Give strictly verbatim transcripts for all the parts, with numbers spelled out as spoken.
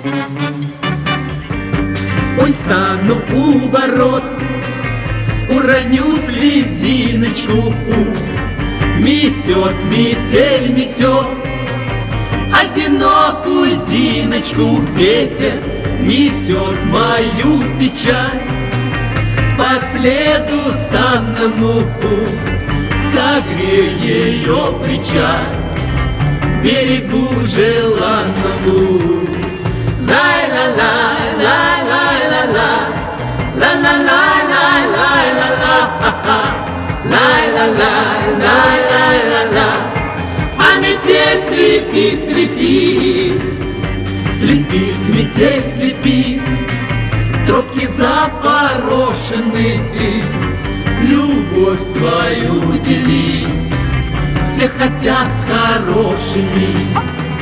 Ой, стану у ворот, уроню слезиночку, метет, метель метет одинокую льдиночку. Ветер несет мою печаль по следу санному, согрей ее причаль к берегу желанному. Лай-ла-лай, лай-лай-ла-ла, ла-ла-лай, лай-лай-ла-ла, лай-ла-лай, лай-лай-ла-ла. А метель слепит, слепит, слепит, метель слепит, тропки запорошены, любовь свою делить все хотят с хорошими.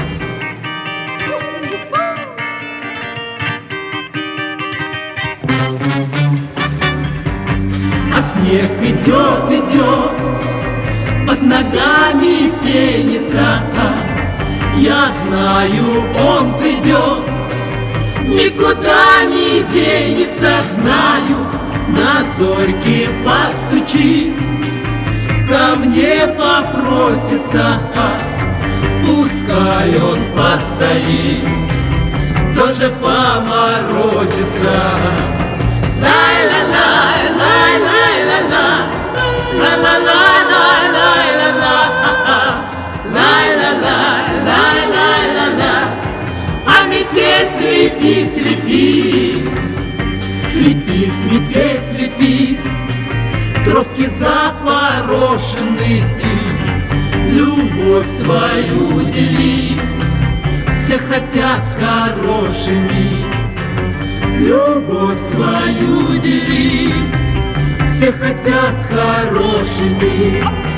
А снег идет, идет, под ногами пенится. Я знаю, он придет, никуда не денется. Знаю, на зорьке постучит, ко мне попросится. Пускай он постоит, тоже поморозится. Лай-ла-лай, лай-лай-ла-ла, ла-ла-лай, лай-лай-ла-ла, лай-ла-лай, лай-лай-ла-ла. А метель слепит, слепит, слепит, метель слепит, тропки запорошены, любовь свою делить все хотят с хорошими. Любовь свою делить все хотят с хорошими.